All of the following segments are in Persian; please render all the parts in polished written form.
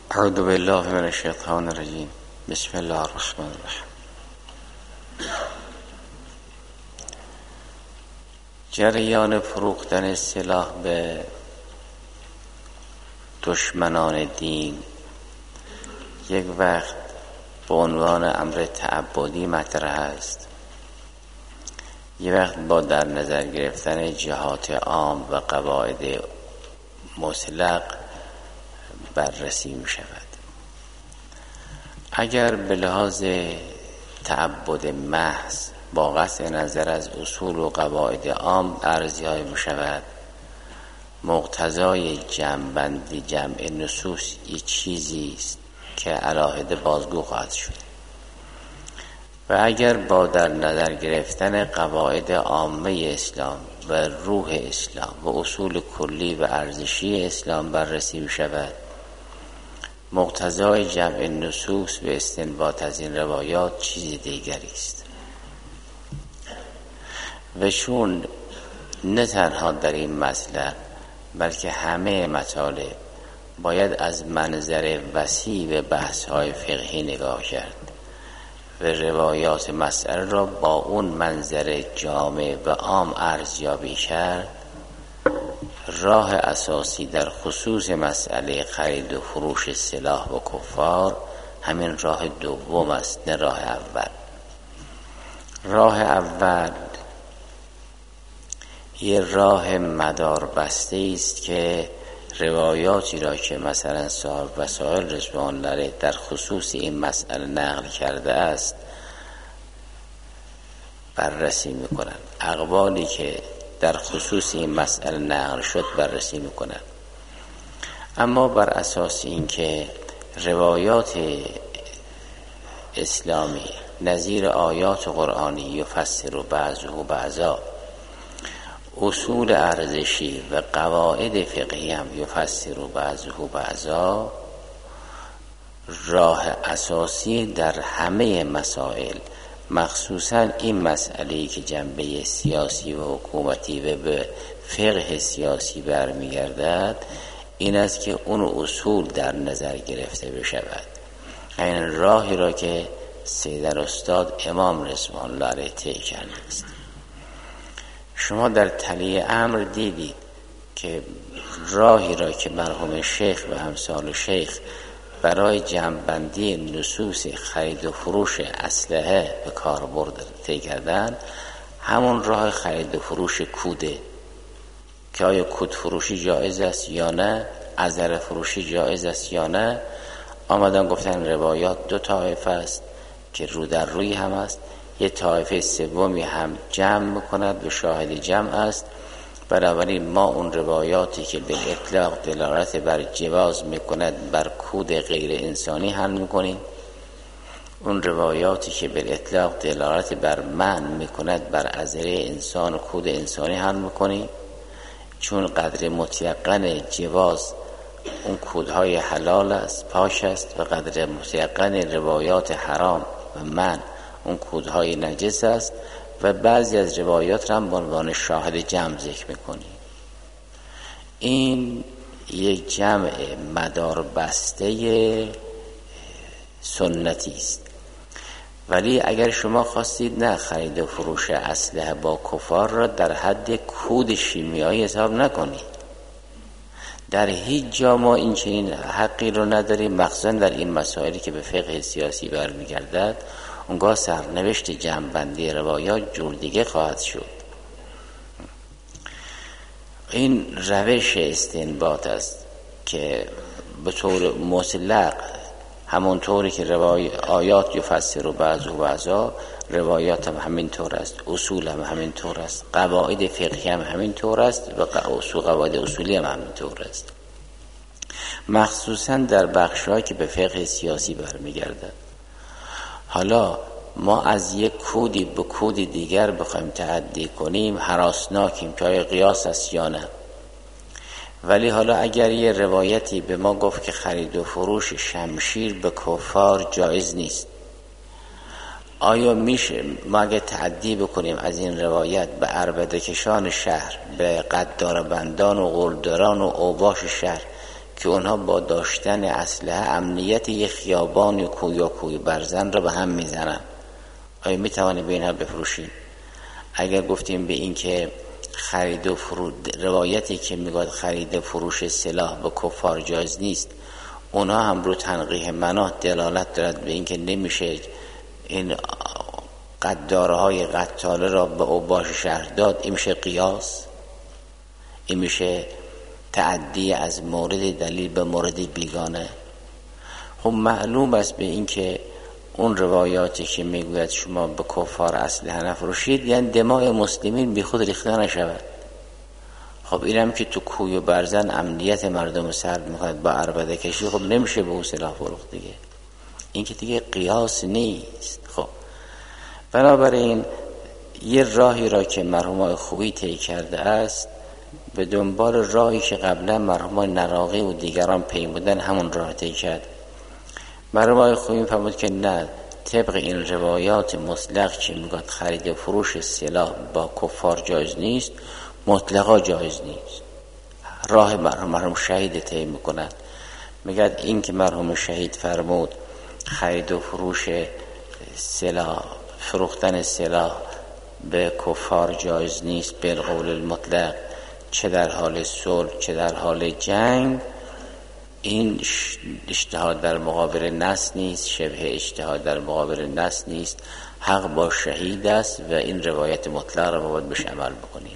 اعوذ بالله من الشیطان الرجیم. بسم الله الرحمن الرحیم. جریان فروختن سلاح به دشمنان دین یک وقت به عنوان امر تعبدی مطرح است، یک وقت با در نظر گرفتن جهات عام و قواعد مطلق بررسی می شود. اگر به لحاظ تعبد محض با قطع نظر از اصول و قواعد عام ارزیابی می شود، مقتضای جمع نصوص یک چیزی است که علاهده بازگو خواهد شد. و اگر با در نظر گرفتن قواعد عامه اسلام و روح اسلام و اصول کلی و ارزشی اسلام بررسی می شود، مقتضای جمع نصوص و استنباط از این روایات چیز دیگری است. و چون نه تنها در این مطلب بلکه همه مطالب باید از منظر وسیع و بحث‌های فقهی نگاه کرد و روایات مسئله را با اون منظر جامع و عام ارزیابی کرد، راه اساسی در خصوص مسئله خرید و فروش سلاح و کفار همین راه دوم است، نه راه اول. راه اول یه راه مدار بسته است که روایاتی را که مثلا صاحب وسائل رضوان الله علیه در خصوص این مسئله نقل کرده است بررسی میکنن، اقوالی که در خصوص این مسئله نقل شد بررسی میکنن. اما بر اساس اینکه روایات اسلامی نظیر آیات قرآنی یفسر بعضه بعضا، اصول ارزشی و قواعد فقهی هم یفسر بعضه بعضا، راه اساسی در همه مسائل مخصوصا این مسئله‌ای که جنبه سیاسی و حکومتی و به فقه سیاسی برمیگردد این است که اون اصول در نظر گرفته بشود. این راهی را که سید استاد امام رضوان الله علیه طی کرده است. شما در تلیه امر دیدید که راهی را که مرحوم شیخ و همسال شیخ برای جمع‌بندی نصوص خرید و فروش اسلحه به کار برد طی کردن، همون راه خرید و فروش کوده که آیا کود فروشی جایز است یا نه، ازر فروشی جایز است یا نه. آمدن گفتن روایات دو طایفه است که رو در روی هم است، یه طایفه سومی هم جمع میکند و شاهد جمع است. بنابراین ما اون روایاتی که به اطلاق دلالت بر جواز میکند بر کود غیر انسانی حمل میکنیم، اون روایاتی که به اطلاق دلالت بر منع میکند بر ازره انسان و کود انسانی حمل میکنیم. چون قدر متیقن جواز اون کودهای حلال است، پاک است، و قدر متیقن روایات حرام و منع اون کودهای نجس است. و بعضی از روایات را هم به عنوان شاهد جمع ذکر میکنیم. این یک جمع مدار بسته سنتی است. ولی اگر شما خواستید نه خرید و فروش اسلحه با کفار را در حد کود شیمیایی حساب نکنید، در هیچ جا ما این چنین حقی رو نداریم، مخصوصا در این مسائلی که به فقه سیاسی برمیگردد. اونگاه سرنوشت جمع‌بندی روایات جور دیگه خواهد شد. این روش استنباط است که به طور مطلق همونطوری که آیات یفسر بعضه بعضا، روایات هم همین طور است، اصول هم همین طور است، قواعد فقهی هم همین طور است و قواعد اصولی هم همین طور است، مخصوصا در بخش‌هایی که به فقه سیاسی برمیگردد. حالا ما از یک کودی به کودی دیگر بخوایم تعدی کنیم هراسناکیم که آیا قیاس است یا نه. ولی حالا اگر یه روایتی به ما گفت که خرید و فروش شمشیر به کفار جایز نیست، آیا میشه ما اگه تعدی بکنیم از این روایت به عربده‌کشان شهر، به قدار بندان و قلدران و اوباش شهر که اونها با داشتن اسلحه امنیت یک خیابان یا کوی برزن را به هم میزنن. آیا میتوانیم به اینها بفروشیم؟ اگر گفتیم به این که خرید و روایتی که میگوید خرید و فروش سلاح به کفار جایز نیست، اونها هم رو تنقیح مناط دلالت دارد به این که نمیشه این قدارهای قتاله را به اوباش شهر داد، این میشه قیاس، این میشه تعدی از مورد دلیل به مورد بیگانه. خب معلوم است به این که اون روایاتی که میگوید شما به کفار اسلحه نفروشید یعنی دماء مسلمین بی خود ریخته نشود. خب اینم که تو کوی و برزن امنیت مردم سرد میخواد با عربده کشی، خب نمیشه به اون سلاح فروخت دیگه، این که دیگه قیاس نیست. خب بنابراین یه راهی را که مرحوم خویی طی کرده است به دنبال راهی که قبلا مرحوم نراقی و دیگران پیمودن همون راه طی کرد. مرحوم خویی فرمود که نه، طبق این روایات مطلق که میگه خرید و فروش سلاح با کفار جایز نیست، مطلقا جایز نیست. راه مرحوم شهید طی میکنند، میگه این که مرحوم شهید فرمود خرید و فروش سلاح، فروختن سلاح به کفار جایز نیست بالقول المطلق، چه در حال صلح چه در حال جنگ، این اجتهاد در مقابل نص نیست، شبه اجتهاد در مقابل نص نیست، حق با شهید است و این روایت مطلق را باید بهش عمل بکنیم.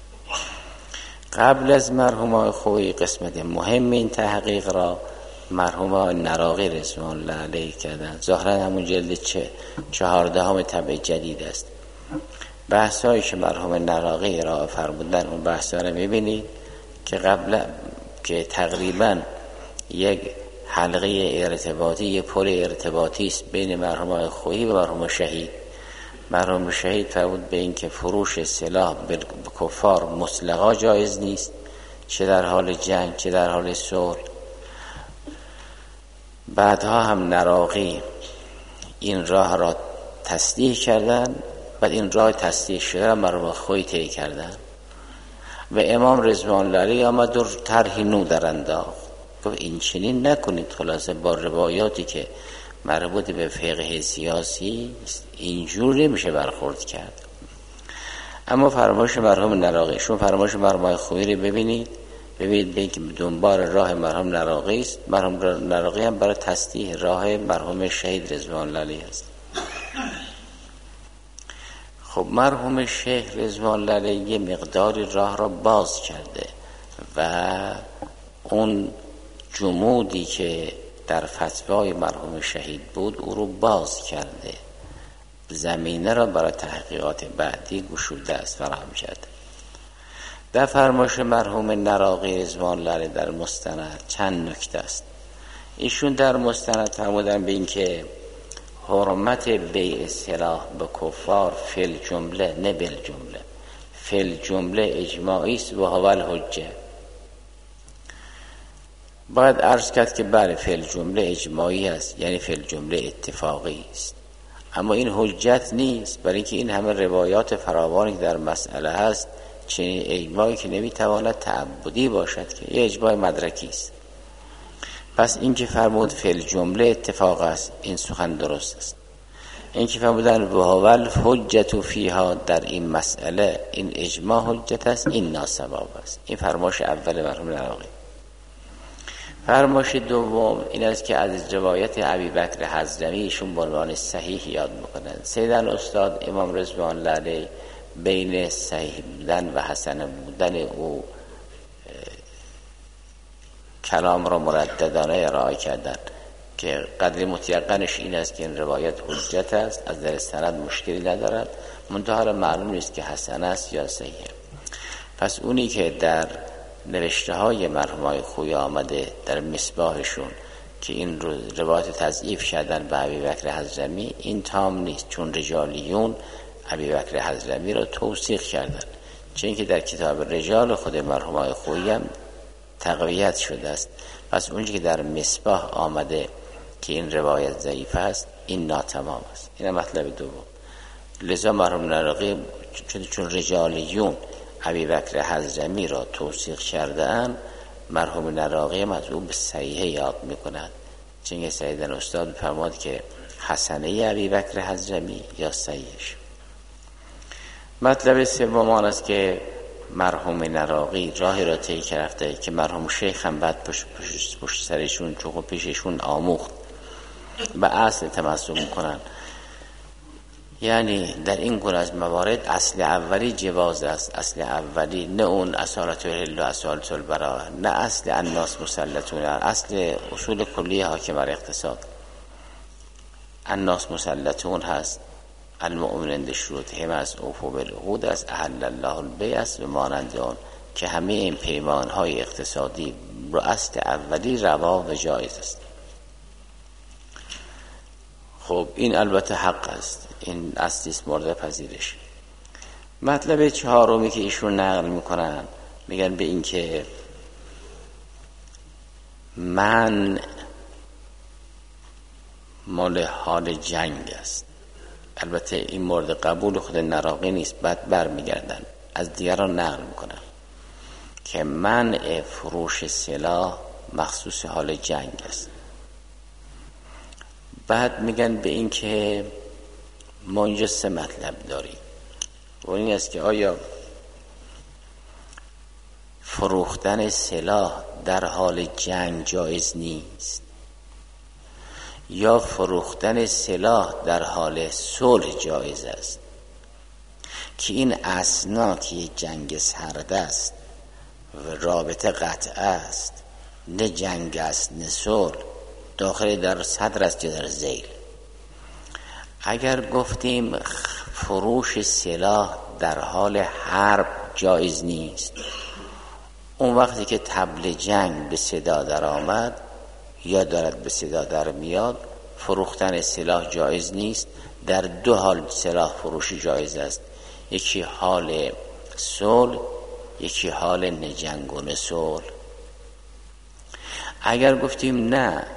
قبل از مرحوم خویی قسمت مهم این تحقیق را مرحوم نراقی رضوان الله علیه کردن. ظاهرا همون جلد 14 طبع جدید است. بحثایی که مرحوم نراقی را فرمودن اون بحثا رو میبینید که قبل که تقریبا یک حلقه ارتباطی، یک پل ارتباطی است بین مرحوم خویی و مرحوم شهید. مرحوم شهید فرمود به این که فروش سلاح به کفار مطلقا جایز نیست، چه در حال جنگ چه در حال صلح. بعدها هم نراقی این راه را تصدیح کردن، بعد این راه تصدیح شده را مرحوم خویی طی کردن و امام رضوان الله علیه آمد و طرحی نو در انداخت، گفت این چنین نکنید. خلاصه با روایاتی که مربوط به فقه سیاسی اینجور نمیشه برخورد کرد. اما فرمایش مرحوم نراقی، شما فرمایش مرحوم خویی رو ببینید به که دنبال راه مرحوم نراقی است. مرحوم نراقی هم برای تصدیح راه مرحوم شهید رضوان الله علیه است. خب مرحوم شیخ رضوان الله علیه یه مقداری راه را باز کرده و اون جمودی که در فتوای مرحوم شهید بود او رو باز کرده، زمینه را برای تحقیقات بعدی گشوده است، فراهم کرده. در فرمایش مرحوم نراقی رضوان الله علیه در مستند چند نکته است. ایشون در مستند فرمودن به این که حرمت بیع سلاح به کفار فی جمله، نه بالجمله، فی جمله اجماعی است و هو الحجه. باید عرض کرد که بله فی جمله اجماعی است، یعنی فی جمله اتفاقی است، اما این حجت نیست، برای اینکه این همه روایات فراوانی در مسئله هست. چنین اجماعی که نمیتواند تعبدی باشد که یه اجماع مدرکی است. پس این که فرمود فی الجمله اتفاق است، این سخن درست است. این که فرمودن و هو الحجة فیها، در این مسئله این اجماع حجت است، این ناسباب است. این فرمایش اول مرحوم نراقی. فرمایش دوم این است که از روایت ابوبکر حضرمی ایشون به عنوان صحیح یاد میکنند. سیدن استاد امام رضوان الله علیه بین صحیح بودن و حسن بودن او کلام را مرددانه ارائه کردن که قدر متیقنش این است که این روایت حجت است، از در سند مشکلی ندارد، منتها معلوم نیست که حسن است یا صحیح. پس اونی که در نوشته های مرحوم خویی آمده در مصباحشون که این روایت تضعیف کردن به ابوبکر حضرمی، این تام نیست، چون رجالیون ابوبکر حضرمی را توثیق کردن، چون که در کتاب رجال خود مرحوم خویی هم تقویت شده است. پس اونجا که در مصباح آمده که این روایت ضعیف است، این ناتمام است. این مطلب دوم. لذا مرحوم نراقی چون رجالیون ابوبکر حضرمی را توثیق کردن، مرحوم نراقی هم از او به صحیحه یاد میکنند، چنین سیدن استاد فرمود که حسنه ابی بکر حضرمی یا صحیحش. مطلب سوم آن است که مرحوم نراقی راهی را طی کرده که مرحوم شیخ هم بعد پشت سرشون چون پیششون آموخت به اصل تمسک میکنن. یعنی در این گونه از موارد اصل اولی جواز است، اصل اولی، نه اون اصالت الهل و اصالت البراء، نه اصل الناس مسلطون، اصل اصول کلی حاکم بر اقتصاد. الناس مسلطون هست، المؤمنین بشروطهم از اوفوا بالعقود از احل الله البیع است و مانند آن که همه این پیمان های اقتصادی رو اصل اولی روا و جایز است. خب این البته حق است، این اصلی است مورد پذیرش. مطلب چهارمی که ایشون نقل میکنن میگن به این که من مال حال جنگ است. البته این مورد قبول خود نراقی نیست، بعد برمیگردن از دیگران نقل میکنن که منع فروش سلاح مخصوص حال جنگ است. بعد میگن به این که ما اینجا سه مطلب داریم و این است که آیا فروختن سلاح در حال جنگ جایز نیست یا فروختن سلاح در حال صلح جایز است، که این اسنا که جنگ سرد است و رابطه قطع است، نه جنگ است نه صلح، داخل در صدر است یا در ذیل. اگر گفتیم فروش سلاح در حال حرب جایز نیست، اون وقتی که طبل جنگ به صدا در آمد یا دارد به صدا در میاد، فروختن سلاح جایز نیست. در دو حال سلاح فروشی جایز است، یکی حال صلح، یکی حال نه جنگ و نه صلح. اگر گفتیم نه،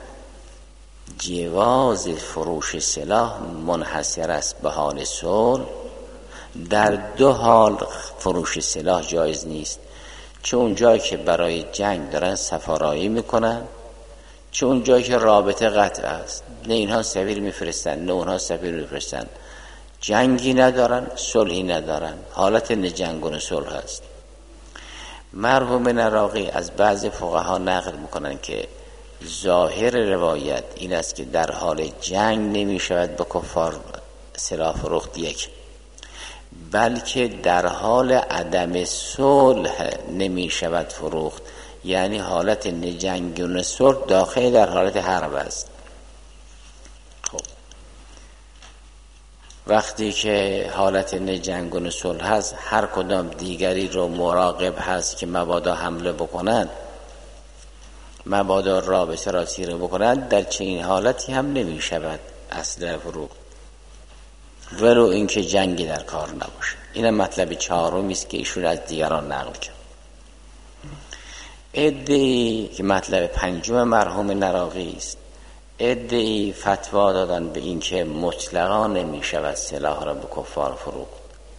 جواز فروش سلاح منحصر است به حال صلح، در دو حال فروش سلاح جایز نیست، چه اون جایی که برای جنگ دارن سفارایی میکنن، چه اون جایی که رابطه قطع است، نه اینها سفیر میفرستن نه اونها سفیر میفرستن، جنگی ندارن صلحی ندارن، حالت نه جنگ و نه صلح هست. مرحوم نراقی از بعض فقها نقل میکنن که ظاهر روایت این است که در حال جنگ نمی شود به کفار سلاح فروخت، یک، بلکه در حال عدم صلح نمی شود فروخت، یعنی حالت نه جنگ و نه صلح داخل در حالت حرب است. خب وقتی که حالت نه جنگ و نه صلح هست، هر کدام دیگری رو مراقب هست که مبادا حمله بکنند، مبادا رابطه را تیره بکنند، در چنین حالتی هم نمی شود اصل فروخت، ولو اینکه جنگی در کار نباشه. این مطلب چهارمی است که ایشون از دیگران نقل کرد. عده‌ای که مطلب پنجم مرحوم نراقی است، عده‌ای فتوا دادن به این که مطلقا نمی شود سلاح را به کفار فروخت.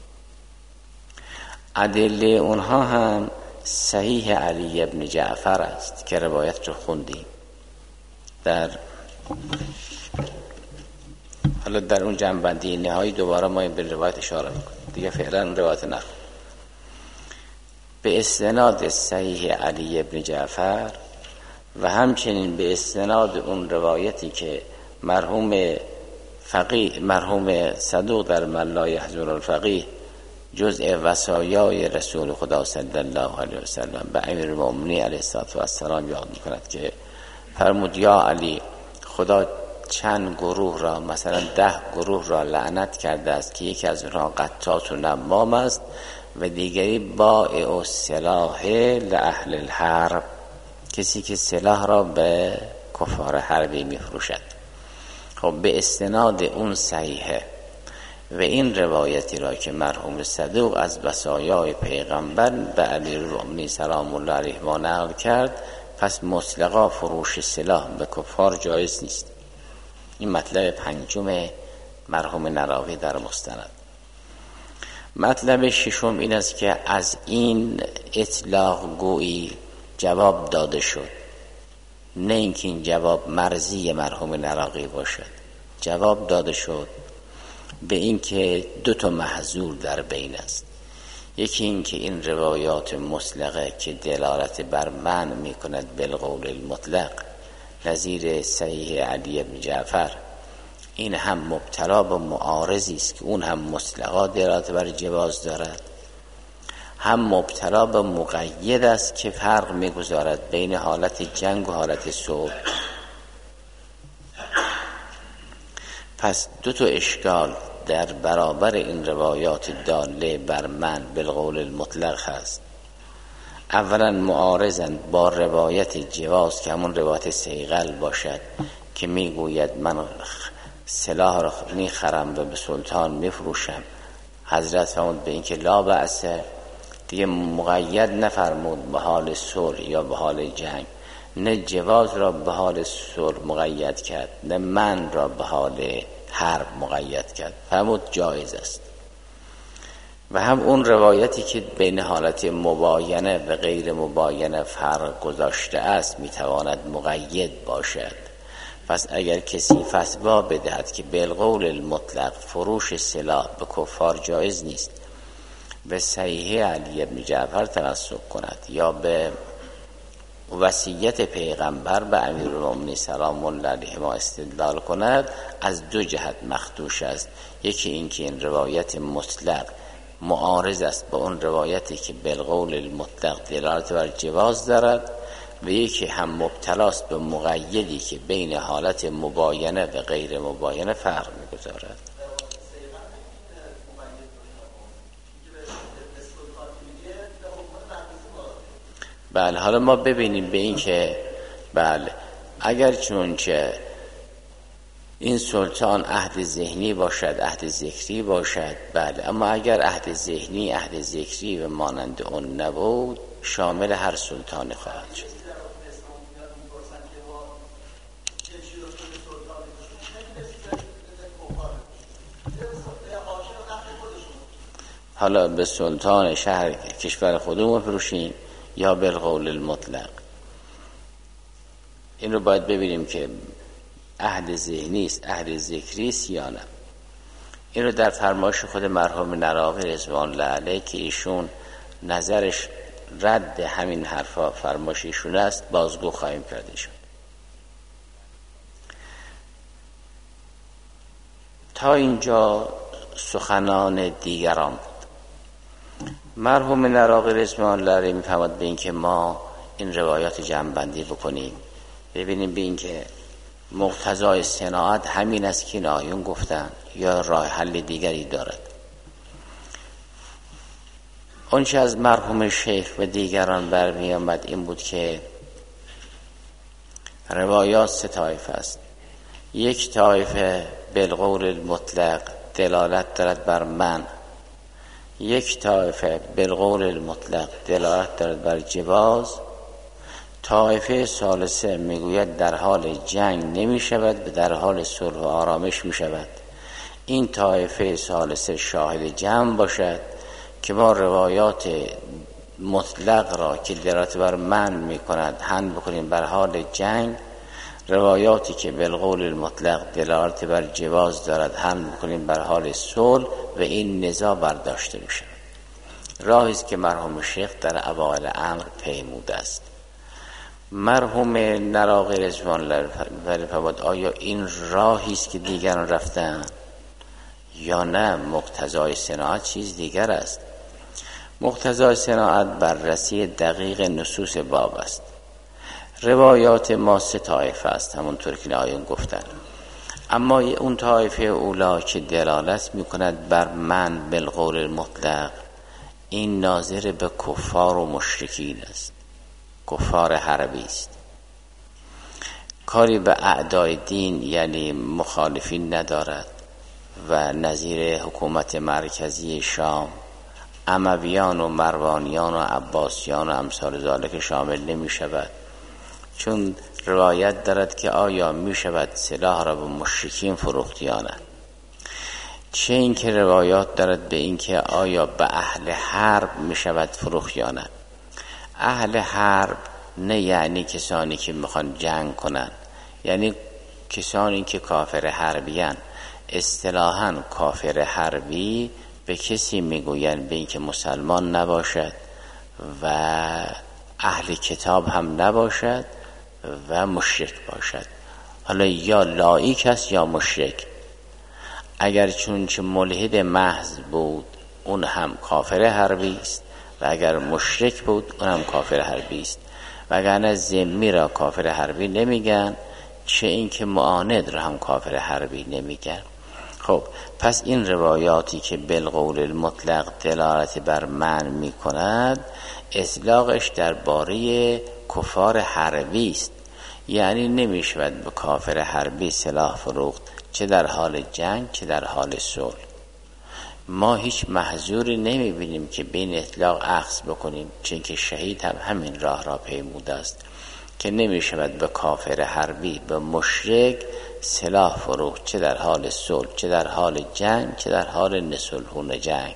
ادله اونها هم صحیح علی ابن جعفر است که روایت رو خوندیم حالا در اون جنبندی نهایی دوباره ما به روایت اشاره میکنیم دیگه، فعلا روایت نخون. به استناد صحیح علی ابن جعفر و همچنین به استناد اون روایتی که مرحوم صدوق در من لا یحضر الفقیه جزء وصایای رسول خدا صلی الله علیه و سلم به امیرالمؤمنین علیه السلام یاد میکند که فرمود یا علی، خدا چند گروه را، مثلا 10 گروه را لعنت کرده است که یکی از اونها قطات و نمام است و دیگری بائع السلاح لاهل الحرب، کسی که سلاح را به کفار حربی میفروشد. خب به استناد اون صحیحه و این روایتی را که مرحوم صدوق از وصایای پیغمبر به امیرالمؤمنین سلام الله علیه ما نقل کرد، پس مطلقا فروش سلاح به کفار جایز نیست. این مطلب پنجم مرحوم نراقی در مستند. مطلب ششم این است که از این اطلاق گویی جواب داده شد، نه اینکه این جواب مرضی مرحوم نراقی باشد. جواب داده شد به این که دو تا محظور در بین است. یکی این که این روایات مطلقه که دلالت بر منع می کند بالقول المطلق نظیر صحیح علی بن جعفر، این هم مبتلا به معارضی است که اون هم مطلقا دلالت بر جواز دارد، هم مبتلا به مقید است که فرق می‌گذارد بین حالت جنگ و حالت صلح. پس دو تا اشکال در برابر این روایات داله بر من بالقول المطلق هست. اولا معارضند با روایت جواز که همون روایت صیقل باشد که میگوید من سلاح را میخرم و به سلطان میفروشم. حضرت فرمود به این که لا بأس، دیگه مقید نفرمود به حال صلح یا به حال جنگ، نه جواز را به حال صلح مقید کرد نه من را به حال حرب مقید کرد، فرمود جایز است. و هم اون روایتی که بین حالت مباینه و غیر مباینه فرق گذاشته است میتواند مقید باشد. پس اگر کسی فتوا بدهد که بالقول المطلق فروش سلاح به کفار جایز نیست، به صحیح علی بن جعفر تمسک کند یا به وصیت پیغمبر به امیرالمومنین سلام الله علیه ما استدلال کند، از دو جهت مخدوش است. یکی این که این روایت مطلق معارض است با اون روایتی که بالقول المطلق دلالت بر جواز دارد، و یکی هم مبتلاست به مقیدی که بین حالت مباینه و غیر مباینه فرق می‌گذارد. بله، حالا ما ببینیم به این که بله اگر چونچه این سلطان عهد ذهنی باشد عهد ذکری باشد، بله، اما اگر عهد ذهنی عهد ذکری و مانند اون نبود شامل هر سلطانی خواهد شد. حالا به سلطان شهر کشور خودمون بفروشیم یا بالقول المطلق، این رو باید ببینیم که عهد ذهنی است عهد ذکری است یا نه. این رو در فرمایش خود مرحوم نراقی رضوان الله علیه که ایشون نظرش رد همین حرفا فرمایش ایشون است بازگو خواهیم کرد. ایشون تا اینجا سخنان دیگران بود. مرحوم نراقی رضوان الله علیه می‌فرماد به این که ما این روایات جمع‌بندی بکنیم، ببینیم به این که مقتضای صناعت همین است که آیون گفتن یا راه حل دیگری دارد. اونچه از مرحوم شیخ و دیگران برمی آمد این بود که روایات سه طایفه است. یک طایفه بالقول المطلق دلالت دارد بر من، یک طایفه بالقول المطلق دلالت دارد بر جواز، طایفه ثالثه میگوید در حال جنگ نمی شود و در حال صلح و آرامش می شود. این طایفه ثالثه شاهد جمع باشد که ما روایات مطلق را که دلالت بر من می کند حمل بکنیم بر حال جنگ، روایاتی که بالقول المطلق دلالت بر جواز دارد حمل بکنیم بر حال صلح و این نزاع برداشته می شود. راهی است که مرحوم شیخ در اوائل امر پیموده است. مرحوم نراقی رضوان الله علیه آیا این راهی است که دیگران رفتن یا نه مقتضای صناعت چیز دیگر است؟ مقتضای صناعت بررسی دقیق نصوص باب است. روایات ما سه طایفه است همونطور که آیون گفتن، اما اون طایفه اولا که دلالت میکند بر من بالقول المطلق این ناظر به کفار و مشرکین است، کفار حربی است، کاری به اعدای دین یعنی مخالفین ندارد و نظیر حکومت مرکزی شام امویان و مروانیان و عباسیان و امثال ذالک شامل نمی شود، چون روایت دارد که آیا می شود سلاح را به مشرکین فروخت یا نه. چه این که روایات دارد به این که آیا به اهل حرب می شود فروخت یا نه. اهل حرب نه یعنی کسانی که میخوان جنگ کنن، یعنی کسانی که کافر حربیان. اصطلاحاً کافر حربی به کسی میگوین به این که مسلمان نباشد و اهل کتاب هم نباشد و مشرک باشد. حالا یا لایک است یا مشرک. اگر چونچه ملحد محض بود اون هم کافر حربی است و اگر مشرک بود اون هم کافر حربی است. وگرنه ذمی را کافر حربی نمیگن، چه اینکه معاند را هم کافر حربی نمیگن. خب پس این روایاتی که بالقول المطلق دلالت بر منع می کند، اطلاقش درباره کفار حربی است. یعنی نمی شود به کافر حربی سلاح فروخت، چه در حال جنگ چه در حال صلح. ما هیچ محظوری نمی بینیم که بین اطلاق اخذ بکنیم، چون که شهید هم همین راه را پیموده است که نمی شود به کافر حربی به مشرک سلاح فروخت، چه در حال صلح چه در حال جنگ چه در حال نصلحون جنگ.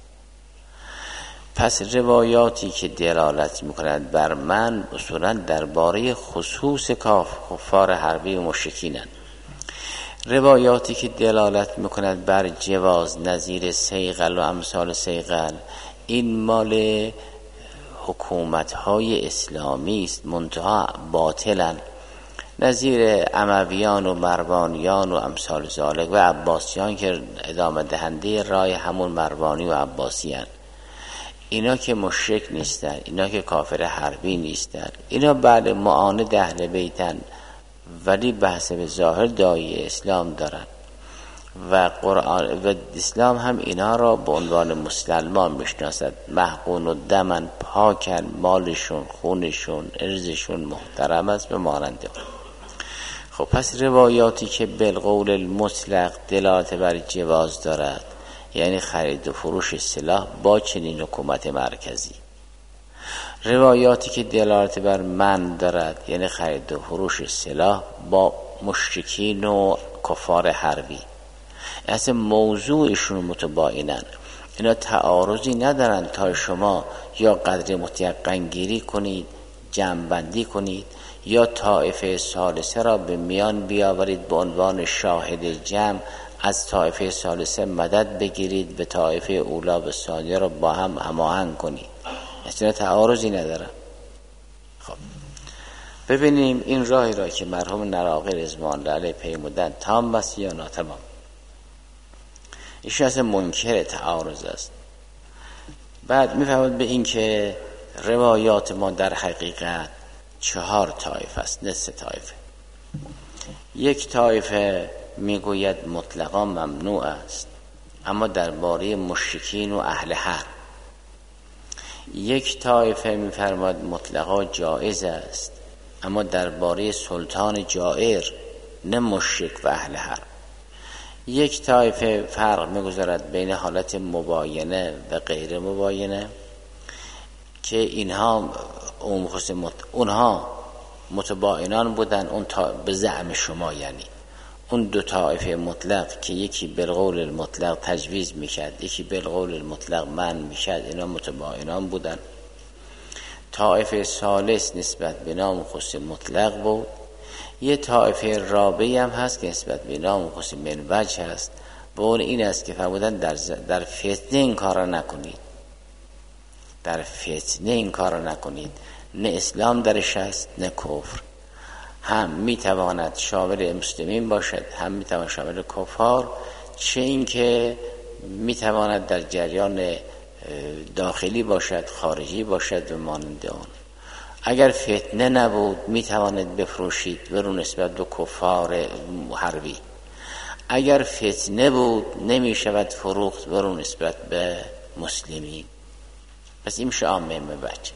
پس روایاتی که دلالت می‌کند بر من اصولاً درباره خصوص کفار حربی و مشرکینند. روایاتی که دلالت می‌کند بر جواز نظیر صیقل و امثال صیقل، این مال حکومت‌های اسلامی است، منتها باطلاً، نظیر امویان و مروانیان و امثال ذالک و عباسیان که ادامه دهنده رای همون مروانی و عباسیان. اینا که مشرک نیستن، اینا که کافر حربی نیستن، اینا بعد معاند اهل بیتن، ولی بحث به ظاهر داعی اسلام دارن و قرآن و اسلام هم اینا را به عنوان مسلمان میشناسد. محقون و دمن، پاکن، مالشون خونشون ارزشون محترم است به مانند. خب پس روایاتی که بالقول المطلق دلالت بر جواز دارد، یعنی خرید و فروش سلاح با چنین حکومت مرکزی. روایاتی که دلالت بر منع دارد، یعنی خرید و فروش سلاح با مشرکین و کفار حربی. اصلا موضوعشون متباینن، اینا تعارضی ندارن تا شما یا قدر متیقن گیری کنید، جمع‌بندی کنید، یا طائفه ثالثه را به میان بیاورید به عنوان شاهد جمع، از طائفه ثالثه مدد بگیرید به طائفه اولی و ثانیه را با هم هماهنگ کنید. اصلا تعارضی نداره. خب ببینیم این راهی را که مرحوم نراقی رضوان الله علیه پیمودن تام است یا ناتمام. ایشون اصلا منکر تعارض است. بعد میفهمد به این که روایات ما در حقیقت 4 طایفه است، نه 3 طایفه. یک طایفه میگوید مطلقا ممنوع است، اما درباره مشرکین و اهل حرب. یک طایفه میفرماید مطلقا جایز است، اما درباره سلطان جائر، نه مشرک و اهل حرب. یک طایفه فرق میگذارد بین حالت مباینه و غیر مباینه که اونها متباینان بودن، اون به زعم شما، یعنی اون 2 طایفه مطلق که یکی بالقول المطلق تجویز میکرد یکی بالقول المطلق منع میکرد، اینا متباینان بودن. طایفه ثالث نسبت به نام خصوص مطلق بود. یه طایفه رابعی هم هست که نسبت به نام خصوص منوج هست، به اون این است که فرمودن در فتنه این کار نکنید، در فتنه این کار نکنید، نه اسلام درش هست نه کفر. هم میتواند شامل مسلمین باشد، هم میتواند شامل کفار، چه این که میتواند در جریان داخلی باشد خارجی باشد و مانند آن. اگر فتنه نبود میتواند بفروشید برو نسبت به کفار حربی. اگر فتنه بود نمیشود فروخت برو نسبت به مسلمین. پس این میشه عامه بچه.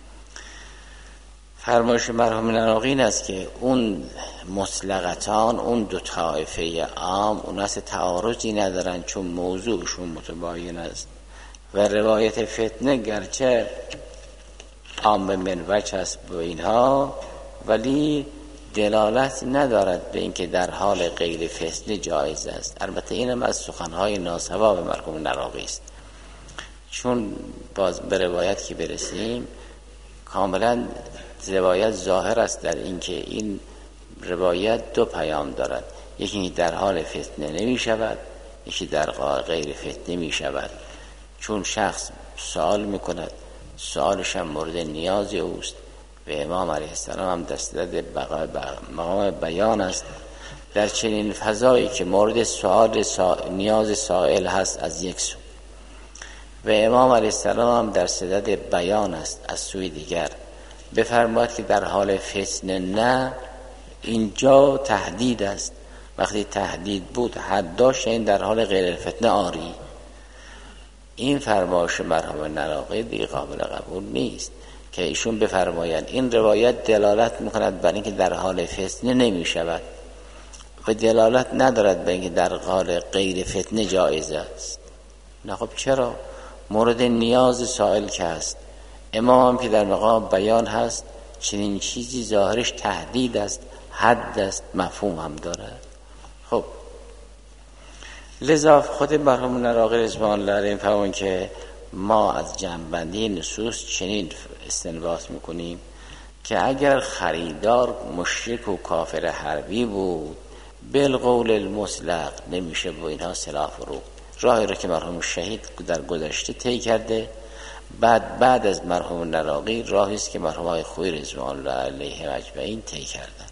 فرمایش مرحوم نراقی این است که اون مطلقتان، اون 2 طایفه عام، اون اصلا تعارضی ندارن چون موضوعشون متباین است و روایت فتنه گرچه عام منوج هست به اینها، ولی دلالت ندارد به اینکه در حال غیر فتنه جایز است. البته اینم از سخنهای ناصواب مرحوم نراقی است، چون باز به روایت که برسیم کاملا روایت ظاهر است در اینکه این روایت دو پیام دارد، یکی در حال فتنه نمی شود، یکی در غیر فتنه می شود. چون شخص سوال می کند، سوالش هم مورد نیاز اوست و امام علیه السلام هم دستور مقام بیان است. در چنین فضایی که مورد نیاز سائل هست از یک سو و امام علیه السلام هم در صدد بیان است از سوی دیگر، بفرماید که در حال فتنه نه، اینجا تهدید است. وقتی تهدید بود حد داشت، این در حال غیر فتنه آری. این فرمایش مرحوم نراقی دیگه قابل قبول نیست که ایشون بفرمایند این روایت دلالت میکند بر اینکه در حال فتنه نمی شود و دلالت ندارد بر اینکه در حال غیر فتنه جایز است. نه خب چرا؟ مورد نیاز سائل که است، امام که در مقام بیان هست، چنین چیزی ظاهرش تهدید است، حد است، مفهوم هم دارد. خب لذا خود مرحوم نراقی رضوان الله علیه فرمودند که ما از جمع‌بندی نصوص چنین استنباط میکنیم که اگر خریدار مشرک و کافر حربی بود، بالقول المطلق نمیشه با اینها سلاح فروخت. راهی را که مرحوم شهید در گذشته طی کرده، بعد از مرحوم نراقی راهی است که مرحوم های خویی رضوان الله علیهم اجمعین طی کردند.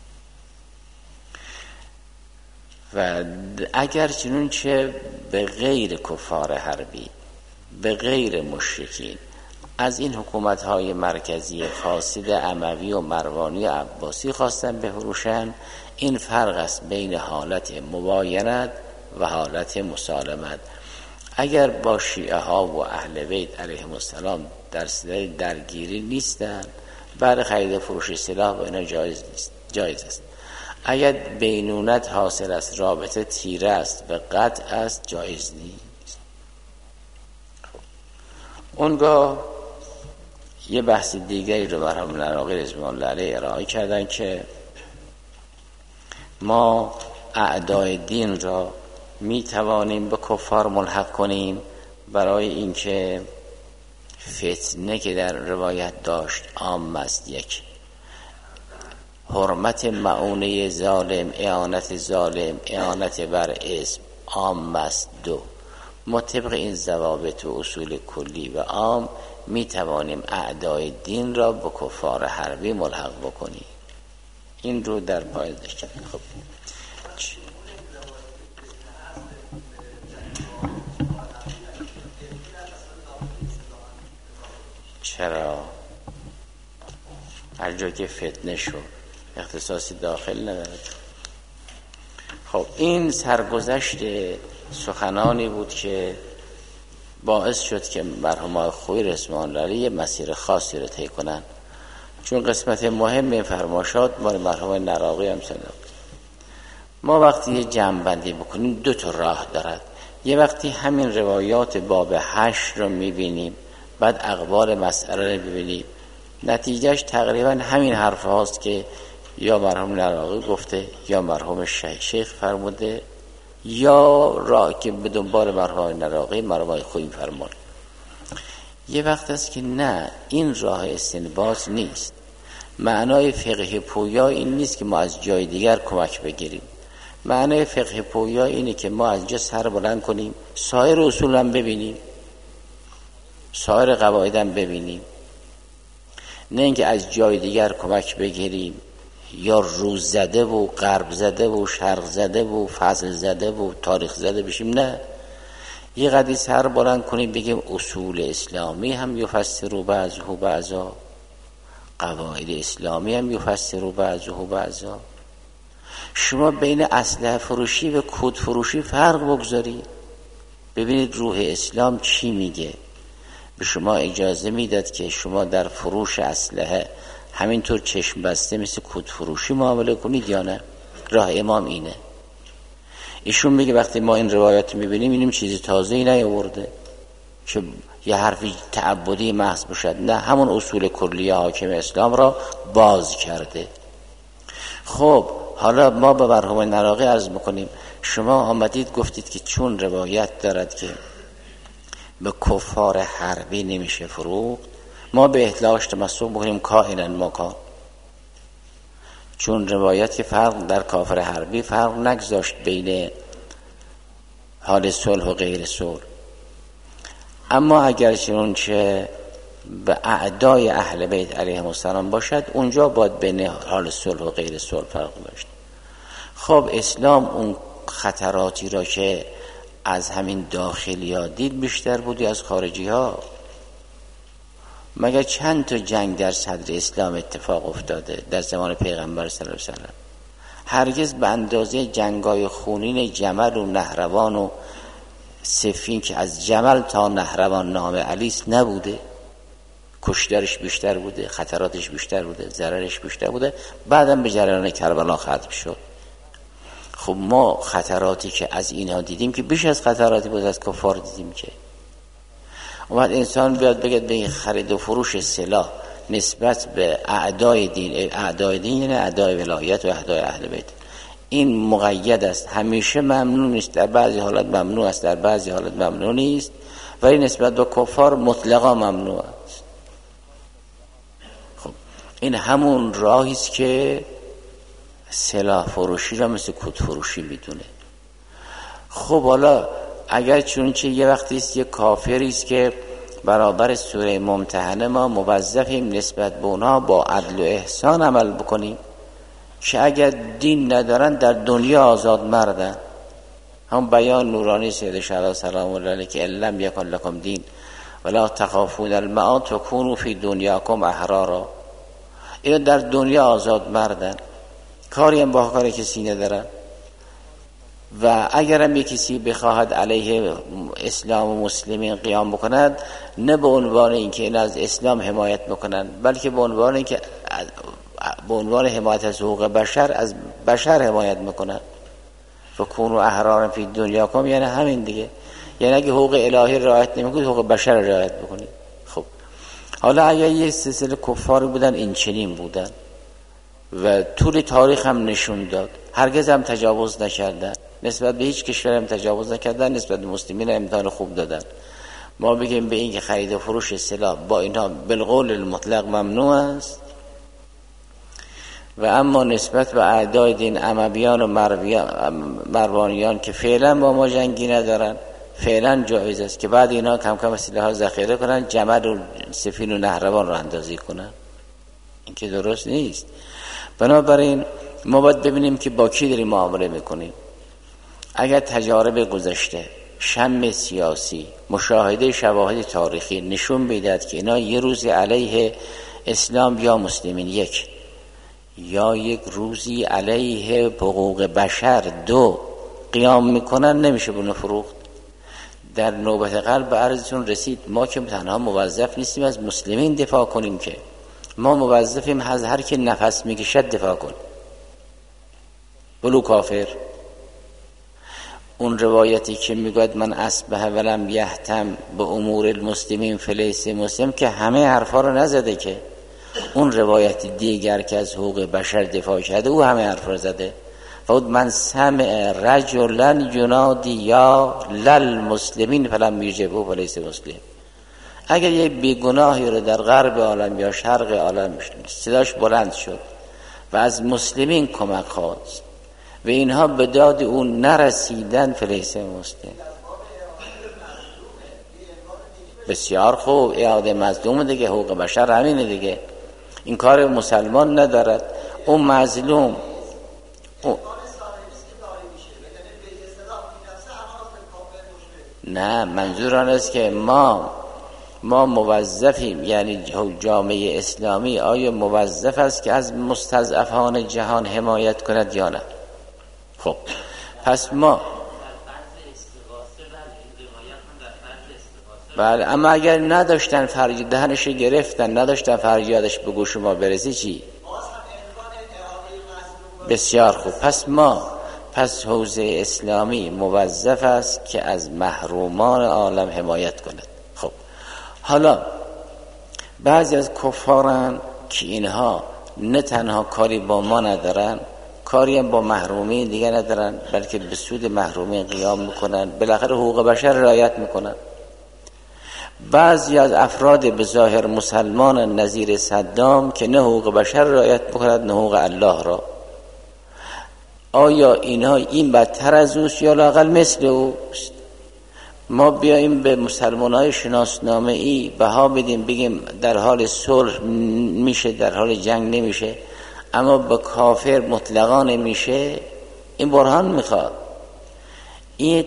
و اگر چنانچه به غیر کفار حربی، به غیر مشرکین از این حکومت‌های مرکزی فاسد اموی و مروانی و عباسی خواستن بفروشن، این فرق است بین حالت مباینت و حالت مسالمت. اگر با شیعه ها و اهل بیت علیهم السلام در صدد درگیری نیستند، برای خرید فروش سلاح با اینا جایز است. اگر بینونت حاصل است، رابطه تیره است و قطع است، جایز نیست. اونگاه یه بحث دیگری رو مرحوم نراقی رضوان الله علیه ارائه کردن که ما اعدای دین را می توانیم به کفار ملحق کنیم برای اینکه فتنه که در روایت داشت عام است، یک، حرمت معونه ظالم، اعانت ظالم، اعانت بر اسم عام است، دو، ما طبق این ضوابط و اصول کلی و عام می توانیم اعدای دین را به کفار حربی ملحق بکنیم. این رو در پای ذکر. خب چرا؟ هر جا که فتنه شد اختصاصی داخل ندارد. خب این سرگذشت سخنانی بود که باعث شد که مرحوم خویی رضوان الله علیه مسیر خاصی رو طی کنن، چون قسمت مهم فرمایشات مال مرحوم نراقی هم سند. ما وقتی یه جمع‌بندی بکنیم دو تا راه دارد. یه وقتی همین روایات باب 8 رو میبینیم، بعد اقوال مسئله رو ببینیم، نتیجهش تقریبا همین حرف هاست که یا مرحوم نراقی گفته یا مرحوم شیخ فرموده یا راه که به دنبال مرحوم نراقی مرحوم خویی فرمود. یه وقت است که نه، این راه استنباط نیست. معنای فقه پویا این نیست که ما از جای دیگر کمک بگیریم. معنای فقه پویا اینه که ما از جا سر بلند کنیم، سایر اصول هم ببینیم، سایر قواعد هم ببینیم، نه اینکه از جای دیگر کمک بگیریم یا روز زده و غرب زده و شرق زده و فضل زده و تاریخ زده بشیم. نه، یه قدری سر بلند کنیم بگیم اصول اسلامی هم یفسروا بعضه بعضا، قواعد اسلامی هم یفسروا بعضه بعضا. شما بین اسلحه فروشی و کود فروشی فرق بگذارید، ببینید روح اسلام چی میگه. به شما اجازه میداد که شما در فروش اسلحه همینطور چشم بسته مثل کود فروشی معامله کنید یا نه؟ راه امام اینه. ایشون میگه وقتی ما این روایات میبینیم اینیم چیزی تازه‌ای نیاورده که یه حرفی تعبدی محض باشد، نه، همون اصول کلیه حاکم اسلام را باز کرده. خب حالا ما به مرحوم نراقی عرض میکنیم شما آمدید گفتید که چون روایت دارد که به کفار حربی نمیشه فروخت، ما به اطلاقش تمسک بکنیم کائنا ما کان، چون روایت که فرق در کافر حربی فرق نگذاشت بین حال صلح و غیر صلح. اما اگر چنانچه به اعدای اهل بیت علیهم السلام باشد اونجا باید بین حال صلح و غیر صلح فرق داشت. خب اسلام اون خطراتی را که از همین داخلی ها دید بیشتر بودی از خارجی ها. مگر چند تا جنگ در صدر اسلام اتفاق افتاده در زمان پیغمبر صلی الله علیه وسلم؟ هرگز به اندازه جنگای خونین جمل و نهروان و صفین که از جمل تا نهروان نام علیس نبوده. کشتارش بیشتر بوده، خطراتش بیشتر بوده، ضررش بیشتر بوده. بعدم به جریان کربلا ختم شد. خب ما خطراتی که از اینها دیدیم که بیش از خطراتی بود از کفار دیدیم. که اومد انسان بیاد بگه به خرید و فروش سلاح نسبت به اعدای دین، اعدای دین یعنی اعدای ولایت و اعدای اهل بیت، این مقید است، همیشه ممنوع نیست، در بعضی حالت ممنوع است، در بعضی حالت ممنوع نیست، ولی نسبت به کفار مطلقا ممنوع است. خب این همون راهی است که سلاح فروشی را مثل کود فروشی میدونه. خب حالا اگر چونچه یه وقتی است یه کافری است که برابر سوره ممتحنه ما موظفیم نسبت به اونها با عدل و احسان عمل بکنیم که اگر دین ندارن در دنیا آزاد مردن. هم بیان نورانی سید شهلا سلام الله علیه که لم یکن لکم دین ولا تخافون المعاد و کونوا فی دنیاکم احرارا. اینا در دنیا آزاد مردن، کاری هم با کار کسی ندارن. و اگرم یک کسی بخواهد علیه اسلام و مسلمین قیام بکند، نه به عنوان اینکه این از اسلام حمایت بکنند، بلکه به عنوان اینکه به عنوان حمایت از حقوق بشر از بشر حمایت میکنند. فکونوا احرارا فی دنیاکم یعنی همین دیگه، یعنی اگه حقوق الهی رعایت نمیکنید حقوق بشر رعایت بکنید. خب حالا اگر یک سلسله کفار بودن این چنین بودن و طول تاریخ هم نشون داد هرگز هم تجاوز نکردن، نسبت به هیچ کشور هم تجاوز نکردن، نسبت به مسلمین هم امتحان خوب دادن. ما بگیم به این که خرید و فروش سلاح با اینها بالقول المطلق ممنوع است، و اما نسبت به اعدای دین امویان و مروانیان که فعلا با ما جنگی ندارن فعلا جایز است که بعد اینا کم کم سلاح ذخیره کنن، جمل و سفین و نهروان رو اندازی کنن. این که درست نیست. بنابراین ما باید ببینیم که با کی داریم معامله میکنیم. اگر تجارب گذشته، شم سیاسی، مشاهده شواهد تاریخی نشون میدهد که اینا یه روزی علیه اسلام یا مسلمین یک، یا یک روزی علیه حقوق بشر دو قیام میکنن، نمیشه بونو فروخت. در نوبت قلب به عرضتون رسید ما که تنها موظف نیستیم از مسلمین دفاع کنیم، که ما موظفیم از هر که نفس میکشد دفاع کن، بلو کافر. اون روایتی که میگوید من اصبح ولم یهتم به امور المسلمین فلیس مسلم، که همه حرفا رو نزده، که اون روایت دیگر که از حقوق بشر دفاع کرده او همه حرف رو زده. فود من سمع رجلا ینادی یا للمسلمین فلم یجبه فلیس مسلم. اگر یک بیگناهی رو در غرب عالم یا شرق عالم صداش بلند شد و از مسلمین کمک خواست و اینها به داد اون نرسیدن فلیس مسلم. بسیار خوب، اعاده مظلوم دیگه، حقوق بشر همینه دیگه. این کار مسلمان ندارد. اون مظلوم نه، منظور آن است که ما موظفیم، یعنی جامعه اسلامی آیا موظف است که از مستضعفان جهان حمایت کند یا نه؟ خب پس ما بله، اما اگر نداشتن فرجی دهنش گرفتن، نداشتن فریادش به گوش ما برسی چی؟ بسیار خوب. پس حوزه اسلامی موظف است که از محرومان عالم حمایت کند. خب حالا بعضی از کفارن که اینها نه تنها کاری با ما ندارن، کاری هم با محرومین دیگه ندارن، بلکه به سود محرومین قیام میکنن، بالاخره حقوق بشر رعایت میکنن. بعضی از افراد به ظاهر مسلمان نظیر صدام که نه حقوق بشر رعایت بکند نه حقوق الله را، آیا اینها این بدتر از اوست یا لااقل مثل اوست؟ ما بیاییم به مسلمان‌های شناسنامه ای بها بدیم بگیم در حال صلح میشه در حال جنگ نمیشه، اما به کافر مطلقا نمیشه؟ این برهان میخواد. این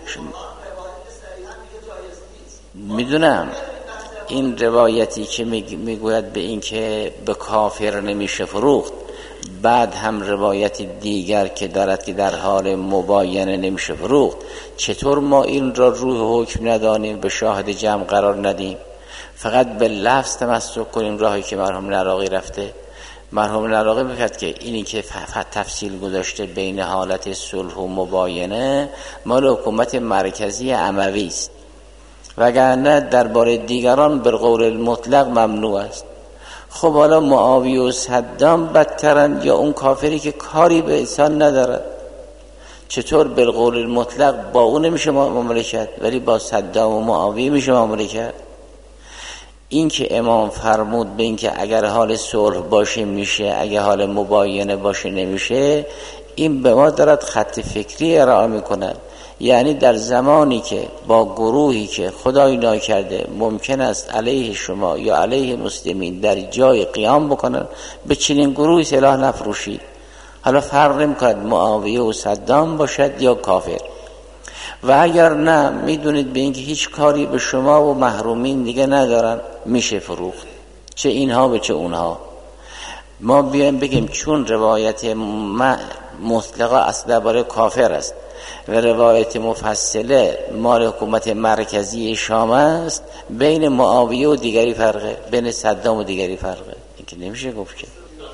میدونم این روایتی که میگوید به این که به کافر نمیشه فروخت، بعد هم روایت دیگر که دارد که در حال مباینه نمیشه فروخت، چطور ما این را روح حکم ندانیم، به شاهد جمع قرار ندیم، فقط به لفظ تمسک کنیم راهی که مرحوم العراقی رفته؟ مرحوم العراقی میگه که اینی که تفصیل گذاشته بین حالت صلح و مباینه مال حکومت مرکزی اموی است، وگرنه درباره دیگران به قول المطلق ممنوع است. خب حالا معاویه و صدام بدترن یا اون کافری که کاری به انسان ندارد؟ چطور بالقول المطلق با اون نمیشه معامله کرد ولی با صدام و معاویه میشه معامله کرد؟ این که امام فرمود به این که اگر حال صلح باشه میشه، اگر حال مباینه باشه نمیشه، این به ما دارد خط فکری ارائه میکند. یعنی در زمانی که با گروهی که خدای ناکرده ممکن است علیه شما یا علیه مسلمین در جای قیام بکنن، به چنین گروهی سلاح نفروشید. حالا فرق نمی‌کند معاویه و صدام باشد یا کافر. و اگر نه میدونید به اینکه هیچ کاری به شما و محرومین دیگه ندارن، میشه فروخت، چه اینها به چه اونها. ما بیایم بگیم چون روایت مطلقه اصلا برای کافر است و روایت مفصله مال حکومت مرکزی شام است، بین معاویه و دیگری فرقه، بین صدام و دیگری فرقه. این که نمیشه گفت که.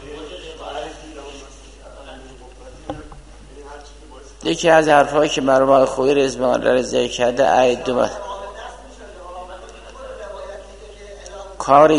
یکی از حرفایی که مرحوم خویی رضی الله عنه کرده کاری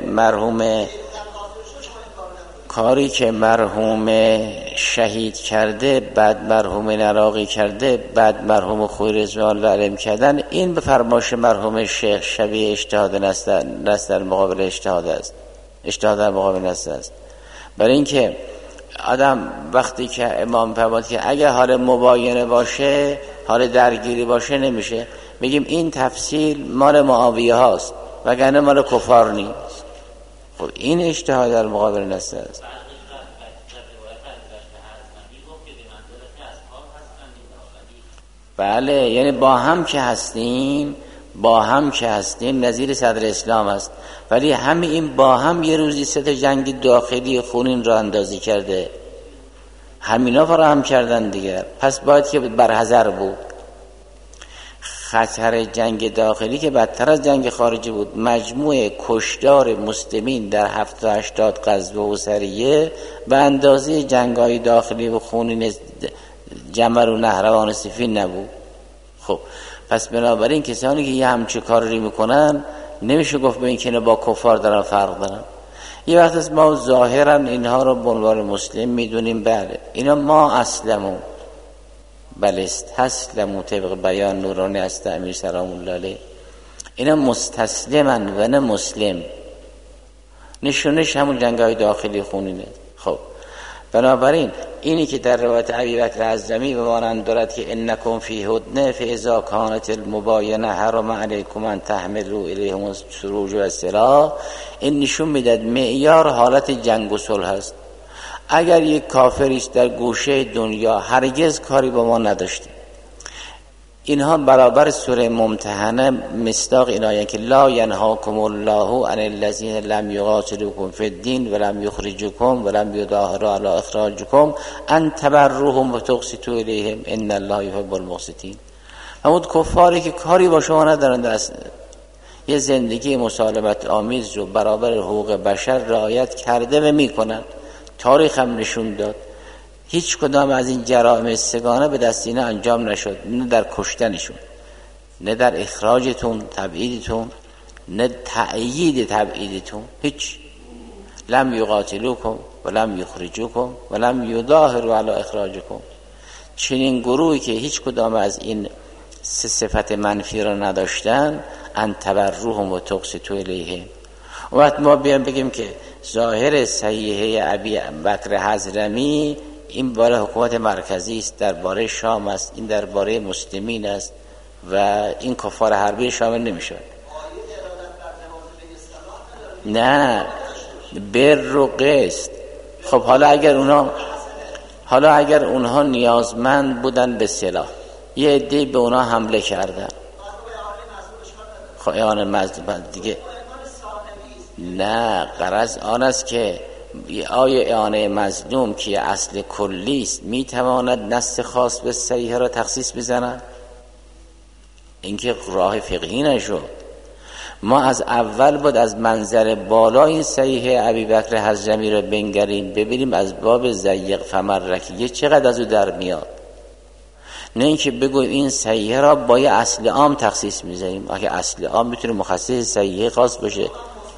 که مرحوم شهید کرده، بعد مرحوم العراقی کرده، بعد مرحوم خویی رضی الله عنه کردن، این به فرمایش مرحوم شیخ شبیه اجتهاد نص در مقابل اجتهاد است. اجتهاد در مقابل نص است. برای اینکه آدم وقتی که امام فرمود که اگه حال مباینه باشه، حال درگیری باشه نمیشه، میگیم این تفصیل مال معاویه هاست وگرنه مال کفار نیست. خب این اجتهاد در مقابل نص است. بله، یعنی با هم که هستیم نظیر صدر اسلام است، ولی همین این با هم یه روزی سه جنگ داخلی خونین را اندازی کرده، همینا فراهم کردن دیگر. پس باید که برحذر بود. خطر جنگ داخلی که بدتر از جنگ خارجی بود. مجموع کشتار مسلمین در 70-80 غزوه و سریه به اندازه جنگ‌های داخلی و خونین جمل و نهروان صفین نبود. خب پس بنابراین کسانی که یه همچه کاری میکنن نمیشه گفت به این که با کفار دارن فرق دارن. یه وقت از ما ظاهرا اینها رو به عنوان مسلم میدونیم، بله اینا ما اسلمو، بله استسلمو طبق بیان نورانی است امیر سلام الله علیه، اینا مستسلمن و نه مسلم. نشونش همون جنگ‌های داخلی خونینه. خب بنابراین اینی که در روایت ابوبکر اعظمی به مانند دارد که انکم فی هدنه فاذا کانت المباینه حرم علیکم ان تحملوا الیهم السروج و السلاح، این نشون میداد معیار حالت جنگ و صلح است. اگر یک کافری در گوشه دنیا هرگز کاری با ما نداشته، اینها برابر سوره ممتحنه مصداق اینا که لا ینهاکم الله عن الذین لم یقاتلوکم فی الدین ولم یخرجوکم ولم یظاهروا علی اخراجکم ان تبروهم و تقسطوا الیهم ان الله یحب المقسطین. همون کفاری که کاری با شما ندارن، یه زندگی مسالمت آمیز رو برابر حقوق بشر رعایت کرده و میکنن. تاریخ هم نشون داد هیچ کدام از این جرائم سگانه به دست اینا انجام نشد، نه در کشتنشون، نه در اخراجتون تبعیدتون، نه تأیید تبعیدتون، هیچ. لم یقاتلوکم ولم یخرجوکم ولم یظاهروا علی اخراجکم. چنین گروهی که هیچ کدام از این صفت منفی را نداشتن، ان تبروهم و تقسطوا الیهم. وقت ما بیام بگیم که ظاهر صحیحه ابی بکر حضرمی این باره حکومت مرکزی است، درباره شام است، این درباره مسلمین است و این کفار حربی شامل نمیشه. نه، بر و قسط. خب حالا اگر اونها نیازمند بودن به سلاح، یه عده به اونها حمله کردن، خب اعانه مظلوم دیگه. نه، غرض آن است که آیا اعانه مظلوم که اصل کلی است میتواند نص خاص به صحیحه را تخصیص بزند؟ اینکه راه فقهی نشد. ما از اول بود از منظر بالا این صحیحه ابوبکر حضرمی را بنگریم، ببینیم از باب ضیق فمرکیه چقدر از او در میاد، نه اینکه بگویم این صحیحه را با یه اصل عام تخصیص میزنیم. اگه اصل عام میتونه مخصص صحیحه خاص باشه،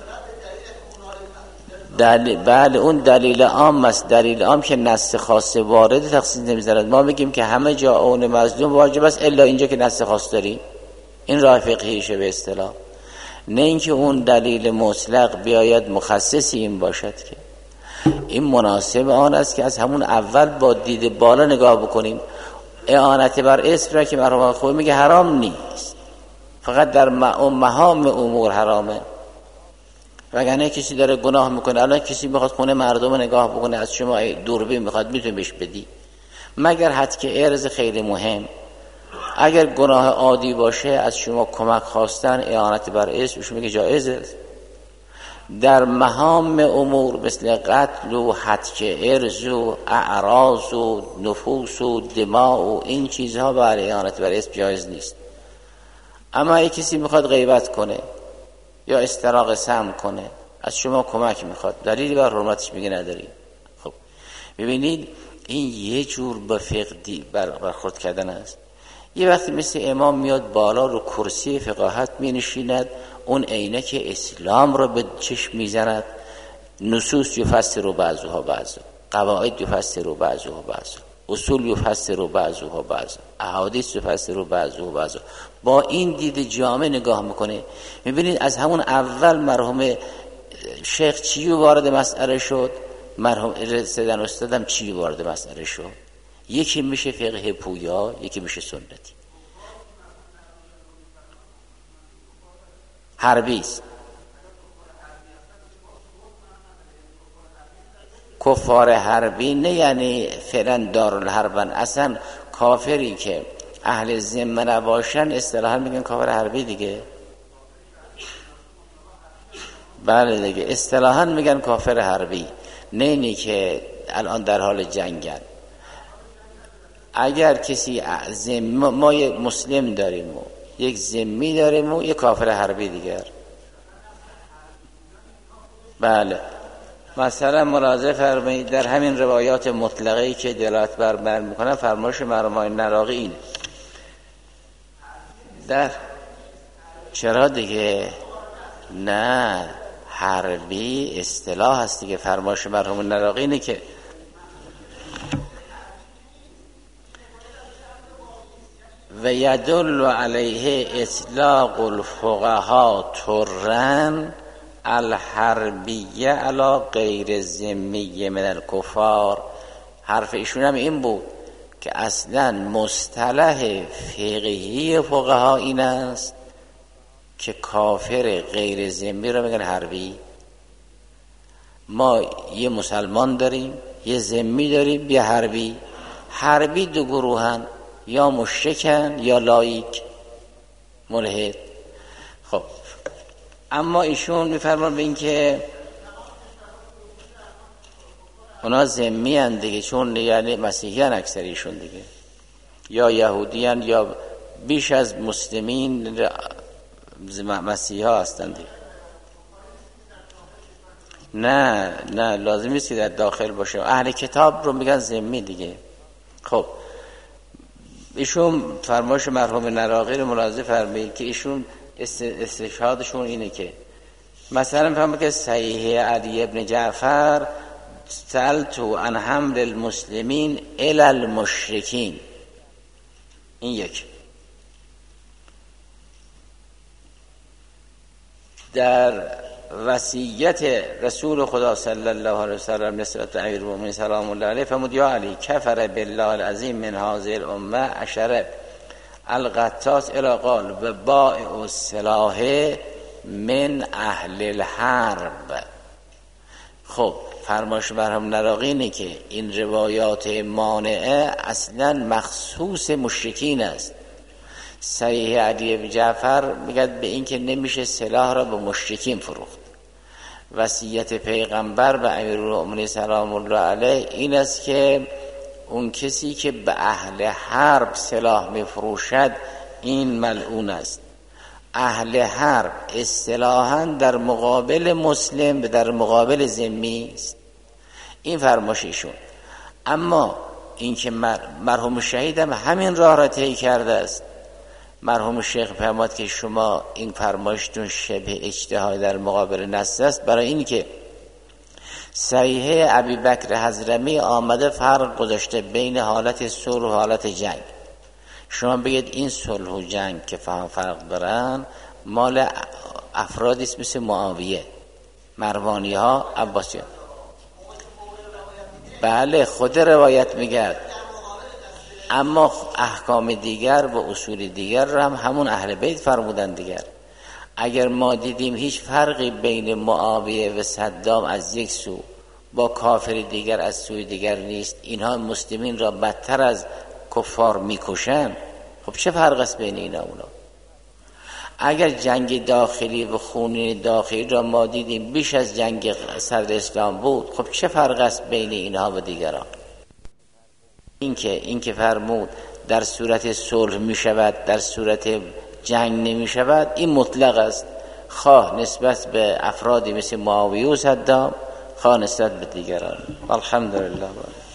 بله اون دلیل عام است، دلیل عام که نص خاص وارد تخصیص نمیزند. ما میگیم که همه جا اون مظلوم واجب است الا اینجا که نص خاص داریم. این راه فقهیشه به اصطلاح، نه اینکه اون دلیل مطلق بیاید مخصصی این باشد. که این مناسب آن است که از همون اول با دید بالا نگاه بکنیم. اعانت بر اسم را که مرحوم خوبی میگه حرام نیست، فقط در مهام امور حرامه. وگرنه کسی داره گناه میکنه، الان کسی میخواد خونه مردم نگاه بکنه، از شما دوربین میخواد، میتونه بهش بدی؟ مگر حد که ارز خیلی مهم. اگر گناه عادی باشه از شما کمک خواستن اعانت بر اسم شما میگه جایزه. در مهام امور مثل قتل و حد که ارز و اعراض و نفوس و دماء و این چیزها برای اعانت بر اسم جایز نیست. اما اگه کسی میخواد غیبت کنه یا استراق سم کنه از شما کمک میخواد، دلیلی بر حرمتش میگه نداری. خب ببینید این یه جور به فقه برخورد کردن است. یه وقتی مثل امام میاد بالا رو کرسی فقاهت می نشیند، اون عینک اسلام رو به چشم میزند، نصوص یفسر بعضها بعضا، قواعد یفسر بعضها بعضا، اصول یفسر بعضها بعضا، احادیث یفسر بعضها بعضا. با این دید جامع نگاه میکنه. میبینید از همون اول مرحوم شیخ چی وارد مسئله شد، مرحوم رسیدن استادم چی وارد مسئله شد. یکی میشه فقه پویا، یکی میشه سنتی. حربیست. کفار حربی نه یعنی فعلا دارالحربن، اصلا کافری که اهل ذمه نباشن اصطلاحا میگن کافر حربی دیگه. بله دیگه، اصطلاحا میگن کافر حربی، نه اینی که الان در حال جنگن. اگر کسی ما یک مسلم داریم و یک ذمی داریم و یک کافر حربی دیگر. بله مثلا ملاحظه فرمایید در همین روایات مطلقه‌ای که دلالت بر میکنن فرمایش مرحوم نراقی اینه. در چرا دیگه؟ نه، حربی اصطلاح هست دیگه. فرمایش مرحوم نراقی اینه که و یدل علیه اطلاق الفقهاء ترن الحربیه علی غیر ذمیه من الکفار. حرف ایشون هم این بود که اصلا مصطلح فقهی فقها این است که کافر غیر ذمی رو میگن حربی. ما یه مسلمان داریم، یه ذمی داریم، یه حربی. حربی دو گروهن، یا مشرکن یا لایک ملحد. خب اما ایشون میفرمان به این که اونا ذمی هن دیگه، چون یعنی مسیحی هن اکثریشون دیگه، یا یهودی هن یا بیش از مسلمین مسیحی ها هستن دیگه. نه لازم نیست که در داخل باشه. اهل کتاب رو میگن ذمی دیگه. خب ایشون فرمایش مرحوم نراقی رو ملاحظه فرمایید که ایشون استشهادشون اینه که مثلا فرمایید که صحیح علی ابن جعفر سألتو عن حمل المسلمین الی المشرکین. این یک. در وصیت رسول خدا صلی الله علیه وسلم نسبت به امیرالمومنین سلام الله علیه فرمود یا علی کفر بالله العظیم من هذه الامه عشره القطاس الی قال و بائع السلاح من اهل الحرب. خب فرمایش مرحوم نراقی اینه که این روایات مانعه اصلا مخصوص مشرکین است. صحیح علی بن جعفر میگه به این که نمیشه سلاح را به مشرکین فروخت. وصیت پیغمبر به امیرالمومنین سلام الله علیه این است که اون کسی که به اهل حرب سلاح میفروشد این ملعون است. اهل حرب اصطلاحاً در مقابل مسلم و در مقابل ذمی است. این فرمایش ایشون. اما اینکه مرحوم شهید هم همین راه را طی کرده است. مرحوم شیخ فرمود که شما این فرمایشتون شبه اجتهاد در مقابل نص است، برای این که صحیح ابوبکر حضرمی آمده فرق گذاشته بین حالت صلح و حالت جنگ. شما بگید این صلح و جنگ که فرق دارن مال افرادی است مثل معاویه، مروانی ها، عباسی ها. بله خود روایت میگه، اما احکام دیگر و اصول دیگر را هم همون اهل بیت فرمودن دیگر. اگر ما دیدیم هیچ فرقی بین معاویه و صدام از یک سو با کافر دیگر از سوی دیگر نیست، اینها مسلمین را بدتر از کفار میکشن، خب چه فرق است بین اینا اونا؟ اگر جنگ داخلی و خونین داخلی را ما دیدیم بیش از جنگ صدر اسلام بود، خب چه فرق است بین اینها و دیگران؟ این که فرمود در صورت صلح می شود در صورت جنگ نمی شود، این مطلق است، خواه نسبت به افرادی مثل معاویه و صدام، خواه نسبت به دیگران. الحمدلله.